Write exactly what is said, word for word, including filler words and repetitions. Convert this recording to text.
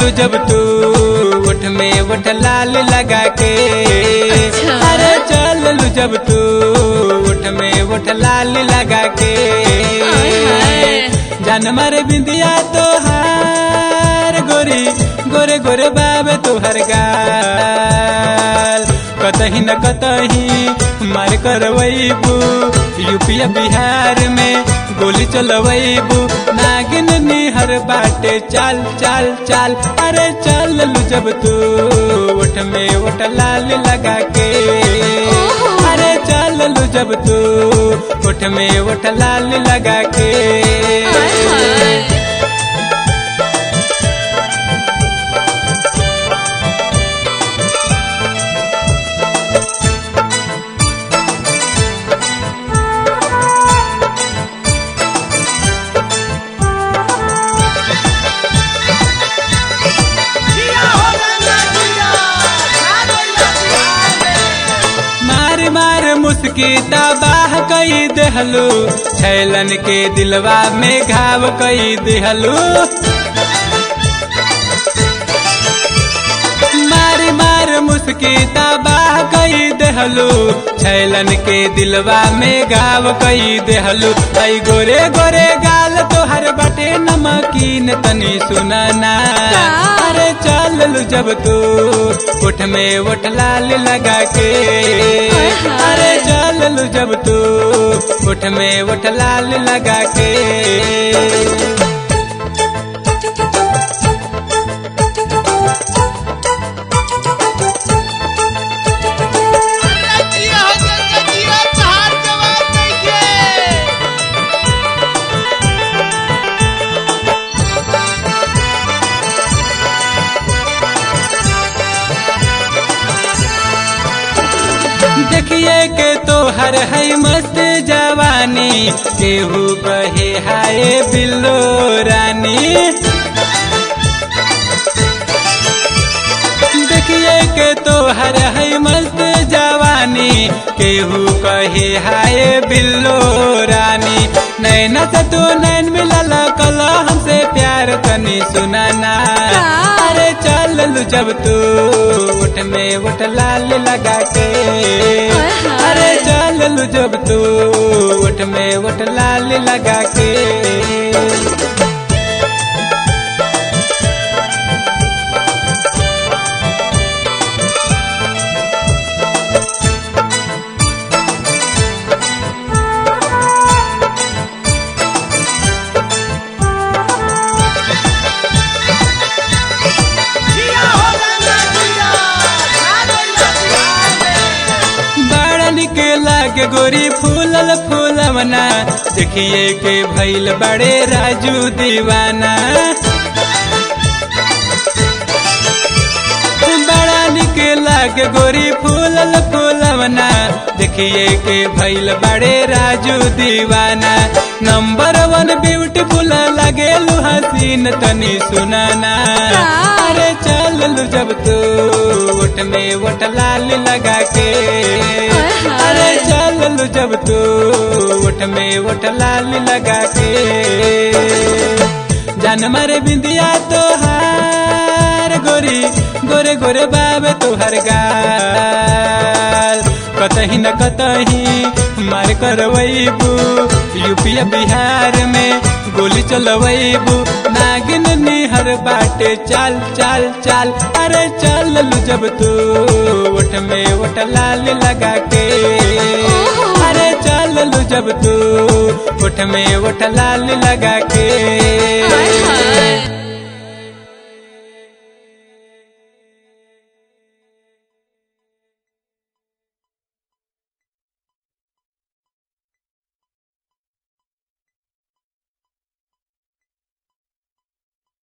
लू जब तू ओठ में ओठ लाल लगा के। अच्छा। अरे चल लू जब तू ओठ में ओठ लाल लगा के। जान मारे बिंदिया तो हार गोरी गोरे गोरे बाबे तोहर गाल। कतही न कतही मार करवैबू यूपी बिहार में गोली चलवैबू। नागिन निहर बाटे चाल चाल चाल। अरे चल लू जब तू ओठ में ओठ लाल लगा के। अरे चल लू जब तू ओठ में ओठ लाल लगा के। मार मुस्की तबाह कई देहलू छैलन के दिलवा में घाव कई देहलू। मारी मार मुस्की तबाह कई देहलू छैलन के दिलवा में घाव कई देहलू। आई गोरे गोरे गाल तोहर बटे नमकीन तनी सुनाना। अरे चल लू जब तू ओठ में ओठ लाल लगा के। अरे चल लू जब तू ओठ में ओठ लाल लगा के। देखिए के तो हर है मस्त जवानी केहू कहे हाय बिल्लो रानी। देखिए के तो हर है मस्त जवानी केहू कहे हाय बिल्लो रानी। नैना से तू नैन मिलल कल हमसे प्यार तनी सुनाना। अरे चल लू जब तू ओठ में ओठ लाल लगा के। अरे चल लू जब तू ओठ में ओठ लाल लगा के। के लागे गोरी फूलल फूलवना देखिए के भइल बड़े राजू दीवाना। बड़ा निके लागे गोरी फूलल फूलवना देखिए के भइल बड़े राजू दीवाना। नंबर वन ब्यूटीफुल लागे लू हसीन तनी सुनाना। अरे चल लू जब तू ओठ में ओठ लाल लगा के। अरे चल लू जब तू ओठ में ओठ लाल लगा के। जान मारे बिंदिया तो हार गोरी गोरे गोरे बाबे तोहर गाल। कतही न कतही मार करवैबू यूपी बिहार में गोली चलवैबू। नागिन निहर बाटे चाल चाल चाल। अरे चल लू जब तू ओठ में ओठ लाल लगा के। अरे चल लू जब तू ओठ में ओठ लाल लगा के।